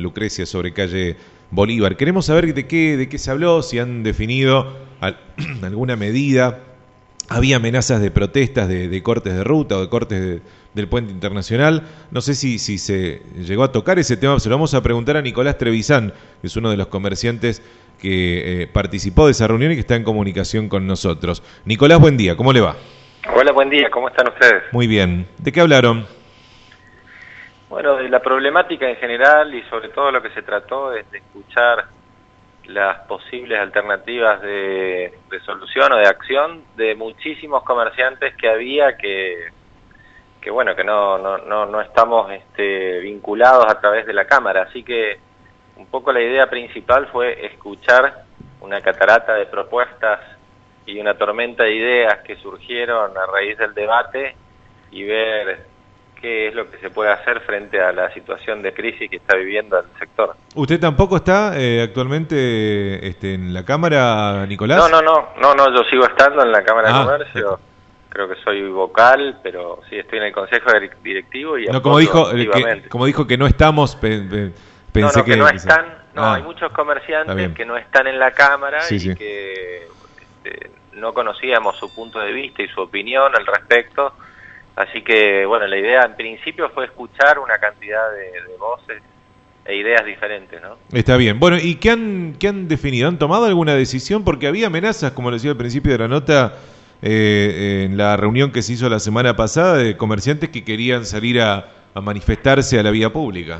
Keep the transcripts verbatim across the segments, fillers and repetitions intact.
Lucrecia sobre calle Bolívar. Queremos saber de qué, de qué se habló, si han definido al, alguna medida. Había amenazas de protestas, de, de cortes de ruta o de cortes de, del puente internacional. No sé si, si se llegó a tocar ese tema. Se lo vamos a preguntar a Nicolás Trevisan, que es uno de los comerciantes que eh, participó de esa reunión y que está en comunicación con nosotros. Nicolás, buen día, ¿cómo le va? Hola, buen día, ¿cómo están ustedes? Muy bien. ¿De qué hablaron? Bueno, de la problemática en general y sobre todo lo que se trató es de escuchar las posibles alternativas de, de solución o de acción de muchísimos comerciantes que había que, que bueno, que no, no, no, no estamos este, vinculados a través de la Cámara, así que un poco la idea principal fue escuchar una catarata de propuestas y una tormenta de ideas que surgieron a raíz del debate y ver qué es lo que se puede hacer frente a la situación de crisis que está viviendo el sector. ¿Usted tampoco está eh, actualmente este, en la Cámara, Nicolás? No, no, no, no, no, yo sigo estando en la Cámara ah, de Comercio, creo que soy vocal, pero sí estoy en el Consejo Directivo y no, como dijo, que, como dijo que no estamos, pe, pe, pensé no, no, que, que no están, no, ah, hay muchos comerciantes que no están en la Cámara sí, y sí. que este, no conocíamos su punto de vista y su opinión al respecto. Así que, bueno, la idea en principio fue escuchar una cantidad de, de voces e ideas diferentes, ¿no? Está bien. Bueno, ¿y qué han, qué han definido? ¿Han tomado alguna decisión? Porque había amenazas, como lo decía al principio de la nota, eh, en la reunión que se hizo la semana pasada, de comerciantes que querían salir a, a manifestarse a la vía pública.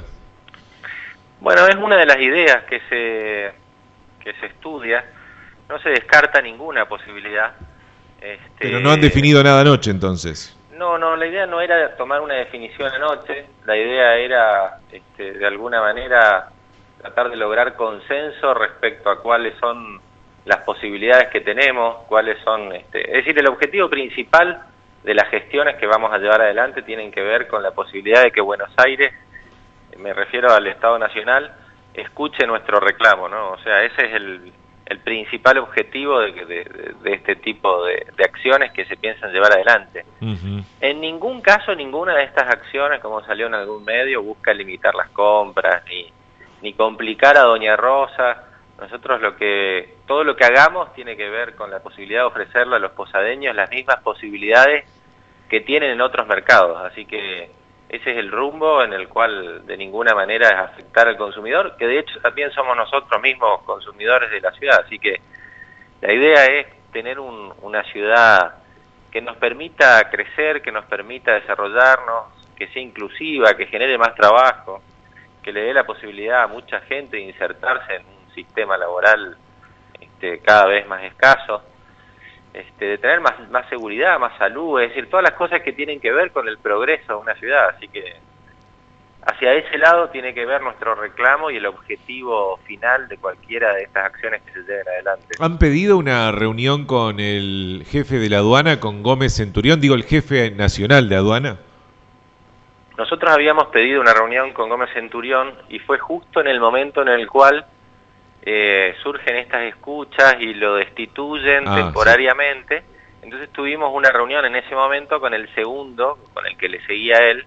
Bueno, es una de las ideas que se, que se estudia. No se descarta ninguna posibilidad. Este... Pero no han definido nada anoche, entonces. No, no, la idea no era tomar una definición anoche, la idea era, este, de alguna manera, tratar de lograr consenso respecto a cuáles son las posibilidades que tenemos, cuáles son, este, es decir, el objetivo principal de las gestiones que vamos a llevar adelante tienen que ver con la posibilidad de que Buenos Aires, me refiero al Estado Nacional, escuche nuestro reclamo, ¿no? O sea, ese es el... el principal objetivo de, de, de este tipo de, de acciones que se piensan llevar adelante. Uh-huh. En ningún caso, ninguna de estas acciones, como salió en algún medio, busca limitar las compras, ni, ni complicar a Doña Rosa. Nosotros lo que, todo lo que hagamos tiene que ver con la posibilidad de ofrecerle a los posadeños las mismas posibilidades que tienen en otros mercados. Así que ese es el rumbo en el cual de ninguna manera es afectar al consumidor, que de hecho también somos nosotros mismos consumidores de la ciudad, así que la idea es tener un, una ciudad que nos permita crecer, que nos permita desarrollarnos, que sea inclusiva, que genere más trabajo, que le dé la posibilidad a mucha gente de insertarse en un sistema laboral este, cada vez más escaso, Este, de tener más, más seguridad, más salud, es decir, todas las cosas que tienen que ver con el progreso de una ciudad, así que hacia ese lado tiene que ver nuestro reclamo y el objetivo final de cualquiera de estas acciones que se lleven adelante. ¿Han pedido una reunión con el jefe de la aduana, con Gómez Centurión, digo el jefe nacional de aduana? Nosotros habíamos pedido una reunión con Gómez Centurión y fue justo en el momento en el cual Eh, surgen estas escuchas y lo destituyen ah, temporariamente, sí. Entonces tuvimos una reunión en ese momento con el segundo, con el que le seguía él,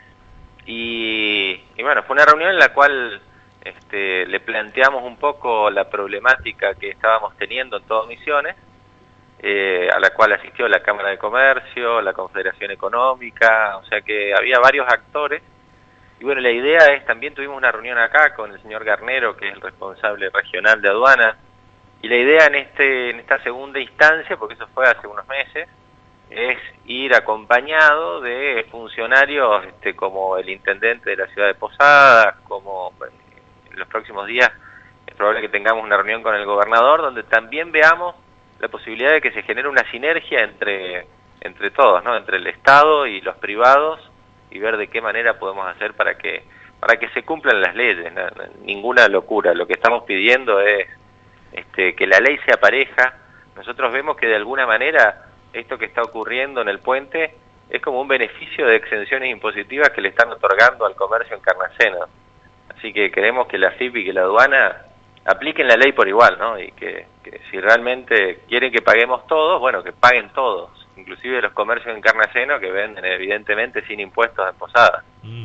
y, y bueno, fue una reunión en la cual este, le planteamos un poco la problemática que estábamos teniendo en todo Misiones, eh, a la cual asistió la Cámara de Comercio, la Confederación Económica, o sea que había varios actores. Y bueno, la idea es, también tuvimos una reunión acá con el señor Garnero, que es el responsable regional de aduana, y la idea en este en esta segunda instancia, porque eso fue hace unos meses, es ir acompañado de funcionarios este, como el intendente de la ciudad de Posadas, como en los próximos días es probable que tengamos una reunión con el gobernador, donde también veamos la posibilidad de que se genere una sinergia entre, entre todos, ¿no? Entre el Estado y los privados, y ver de qué manera podemos hacer para que para que se cumplan las leyes, ¿no? Ninguna locura. Lo que estamos pidiendo es este, que la ley sea pareja. Nosotros vemos que de alguna manera esto que está ocurriendo en el puente es como un beneficio de exenciones impositivas que le están otorgando al comercio encarnaceno. Así que queremos que la F I P y que la aduana apliquen la ley por igual, ¿no? Y que, que si realmente quieren que paguemos todos, bueno, que paguen todos, inclusive los comercios encarnacenos que venden evidentemente sin impuestos en Posadas. Mm.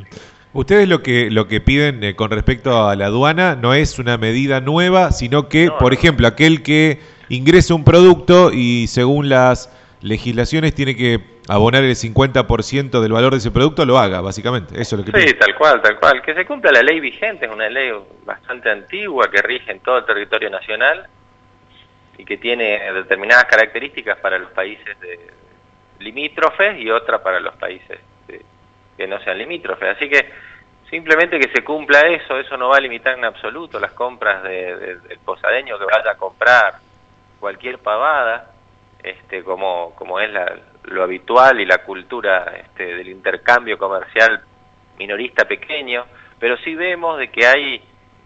Ustedes lo que lo que piden eh, con respecto a la aduana no es una medida nueva, sino que, No, por no. ejemplo, aquel que ingrese un producto y según las legislaciones tiene que abonar el cincuenta por ciento del valor de ese producto, lo haga, básicamente. Eso es lo que Sí, piden. tal cual, tal cual. Que se cumpla la ley vigente, es una ley bastante antigua que rige en todo el territorio nacional y que tiene determinadas características para los países de limítrofes y otra para los países de, que no sean limítrofes. Así que simplemente que se cumpla eso, eso no va a limitar en absoluto las compras de, de, del posadeño que vaya a comprar cualquier pavada, este, como, como es la, lo habitual y la cultura este, del intercambio comercial minorista pequeño, pero sí vemos de que hay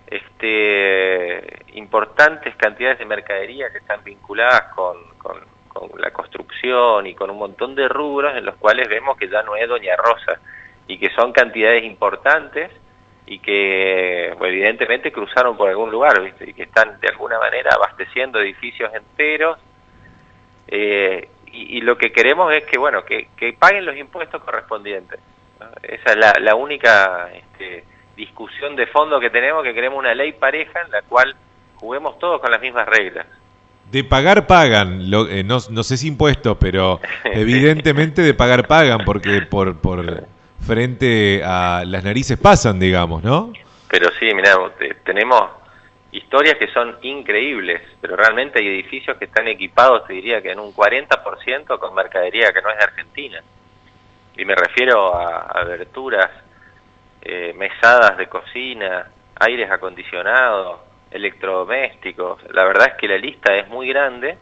este, importantes cantidades de mercadería que están vinculadas con, con, con la construcción y con un montón de rubros en los cuales vemos que ya no es Doña Rosa y que son cantidades importantes y que bueno, evidentemente cruzaron por algún lugar, ¿viste? Y que están de alguna manera abasteciendo edificios enteros. Eh, y, y lo que queremos es que bueno que, que paguen los impuestos correspondientes, ¿no? Esa es la, la única este, discusión de fondo que tenemos, que queremos una ley pareja en la cual juguemos todos con las mismas reglas. De pagar pagan, lo, eh, no, no sé si impuestos, pero evidentemente de pagar pagan, porque por, por frente a las narices pasan, digamos, ¿no? Pero sí, mirá, tenemos historias que son increíbles, pero realmente hay edificios que están equipados, te diría que en un cuarenta por ciento con mercadería que no es de Argentina. Y me refiero a aberturas, eh, mesadas de cocina, aires acondicionados, electrodomésticos. La verdad es que la lista es muy grande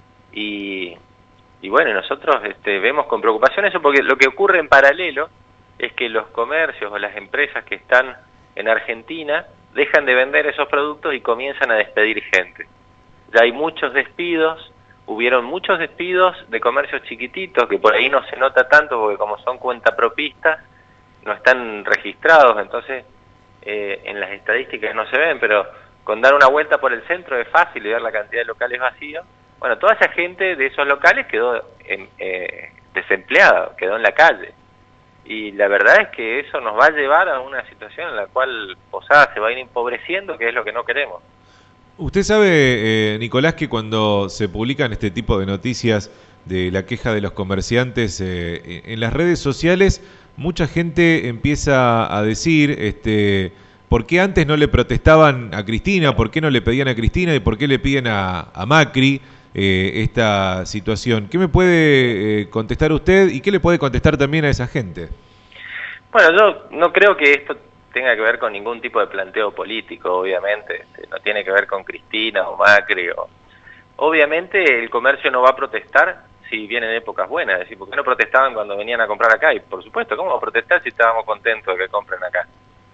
y, y bueno, nosotros este, vemos con preocupación eso, porque lo que ocurre en paralelo es que los comercios o las empresas que están en Argentina dejan de vender esos productos y comienzan a despedir gente. Ya hay muchos despidos, hubieron muchos despidos de comercios chiquititos, que por ahí no se nota tanto porque como son cuentapropistas, no están registrados, entonces eh, en las estadísticas no se ven, pero con dar una vuelta por el centro es fácil y ver la cantidad de locales vacíos. Bueno, toda esa gente de esos locales quedó en, eh, desempleada, quedó en la calle. Y la verdad es que eso nos va a llevar a una situación en la cual Posadas se va a ir empobreciendo, que es lo que no queremos. Usted sabe, eh, Nicolás, que cuando se publican este tipo de noticias de la queja de los comerciantes eh, en las redes sociales, mucha gente empieza a decir, este, ¿por qué antes no le protestaban a Cristina? ¿Por qué no le pedían a Cristina? ¿Y por qué le piden a, a Macri eh, esta situación? ¿Qué me puede eh, contestar usted y qué le puede contestar también a esa gente? Bueno, yo no creo que esto tenga que ver con ningún tipo de planteo político, obviamente. Este, no tiene que ver con Cristina o Macri. O... Obviamente el comercio no va a protestar si vienen épocas buenas. Es decir, ¿por qué no protestaban cuando venían a comprar acá? Y por supuesto, ¿cómo va a protestar si estábamos contentos de que compren acá?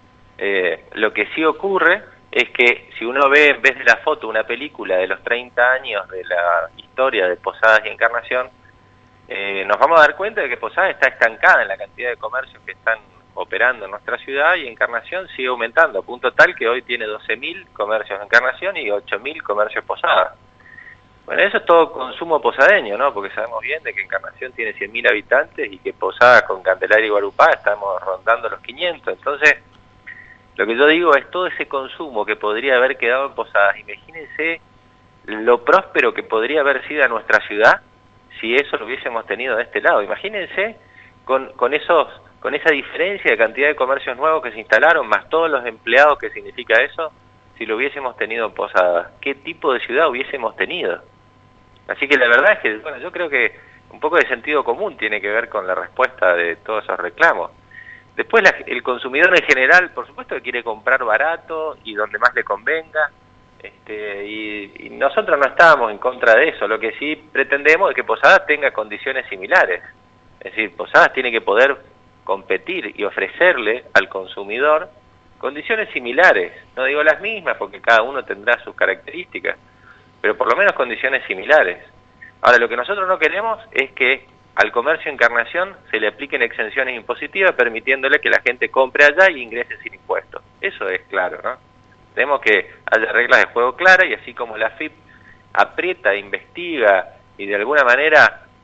Eh, lo que sí ocurre es que si uno ve en vez de la foto una película de los treinta años de la historia de Posadas y Encarnación, eh, nos vamos a dar cuenta de que Posadas está estancada en la cantidad de comercios que están operando en nuestra ciudad y Encarnación sigue aumentando, a punto tal que hoy tiene doce mil comercios de Encarnación y ocho mil comercios Posadas. Bueno, eso es todo consumo posadeño, ¿no? Porque sabemos bien de que Encarnación tiene cien mil habitantes y que Posadas con Candelaria y Guarupá estamos rondando los quinientos. Entonces, lo que yo digo es todo ese consumo que podría haber quedado en Posadas. Imagínense lo próspero que podría haber sido a nuestra ciudad si eso lo hubiésemos tenido de este lado. Imagínense con, con esos... con esa diferencia de cantidad de comercios nuevos que se instalaron, más todos los empleados que significa eso, si lo hubiésemos tenido en Posadas, ¿qué tipo de ciudad hubiésemos tenido? Así que la verdad es que, bueno, yo creo que un poco de sentido común tiene que ver con la respuesta de todos esos reclamos. Después la, el consumidor en general, por supuesto que quiere comprar barato y donde más le convenga, este, y, y nosotros no estábamos en contra de eso, lo que sí pretendemos es que Posadas tenga condiciones similares, es decir, Posadas tiene que poder competir y ofrecerle al consumidor condiciones similares, no digo las mismas porque cada uno tendrá sus características, pero por lo menos condiciones similares. Ahora, lo que nosotros no queremos es que al comercio Encarnación se le apliquen exenciones impositivas permitiéndole que la gente compre allá y ingrese sin impuestos. Eso es claro, ¿no? Tenemos que haya reglas de juego claras y así como la A F I P aprieta, investiga y de alguna manera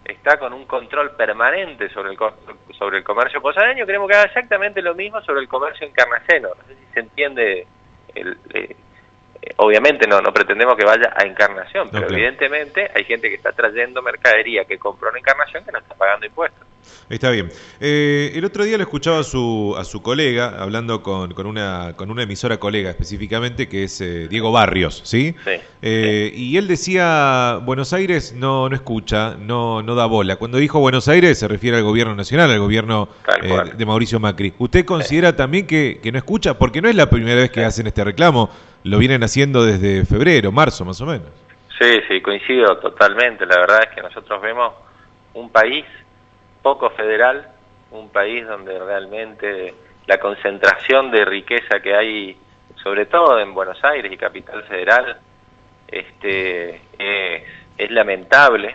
está con un control permanente sobre el, sobre el comercio posadeño, queremos que haga exactamente lo mismo sobre el comercio encarnaceno. No sé si se entiende, el, eh, obviamente no, no pretendemos que vaya a Encarnación, pero okay. evidentemente hay gente que está trayendo mercadería que compró en Encarnación que no está pagando impuestos. Está bien. Eh, el otro día lo escuchaba a su, a su colega, hablando con, con, una, con una emisora colega específicamente, que es eh, Diego Barrios, ¿sí? Sí, eh, sí. Y él decía, Buenos Aires no, no escucha, no, no da bola. Cuando dijo Buenos Aires se refiere al gobierno nacional, al gobierno eh, de Mauricio Macri. ¿Usted considera sí. también que, que no escucha? Porque no es la primera vez que sí. hacen este reclamo, lo vienen haciendo desde febrero, marzo más o menos. Sí, sí, coincido totalmente. La verdad es que nosotros vemos un país poco federal, un país donde realmente la concentración de riqueza que hay, sobre todo en Buenos Aires y Capital Federal, este, es, es lamentable,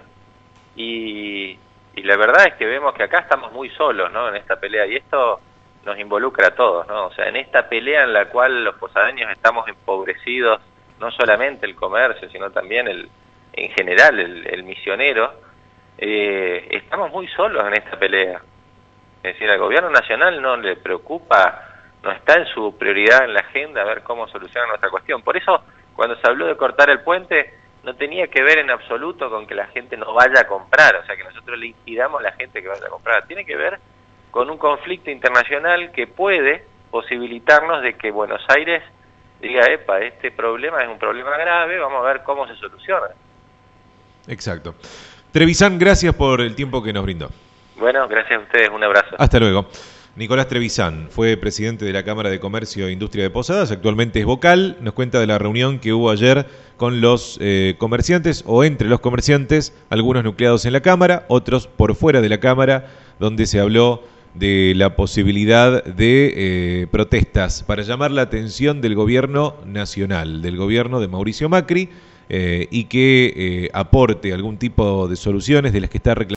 y, y la verdad es que vemos que acá estamos muy solos, ¿no?, en esta pelea, y esto nos involucra a todos, ¿no? O sea, en esta pelea en la cual los posadeños estamos empobrecidos, no solamente el comercio, sino también el, en general el, el misionero, Eh, estamos muy solos en esta pelea. Es decir, al gobierno nacional no le preocupa, no está en su prioridad en la agenda ver cómo solucionar nuestra cuestión. Por eso, cuando se habló de cortar el puente, no tenía que ver en absoluto con que la gente no vaya a comprar, o sea, que nosotros le impidamos a la gente que vaya a comprar. Tiene que ver con un conflicto internacional que puede posibilitarnos de que Buenos Aires diga, epa, este problema es un problema grave, vamos a ver cómo se soluciona. Exacto. Trevisan, gracias por el tiempo que nos brindó. Bueno, gracias a ustedes, un abrazo. Hasta luego. Nicolás Trevisan fue presidente de la Cámara de Comercio e Industria de Posadas, actualmente es vocal, nos cuenta de la reunión que hubo ayer con los eh, comerciantes, o entre los comerciantes, algunos nucleados en la Cámara, otros por fuera de la Cámara, donde se habló de la posibilidad de eh, protestas para llamar la atención del gobierno nacional, del gobierno de Mauricio Macri, Eh, y que eh, aporte algún tipo de soluciones de las que está reclamando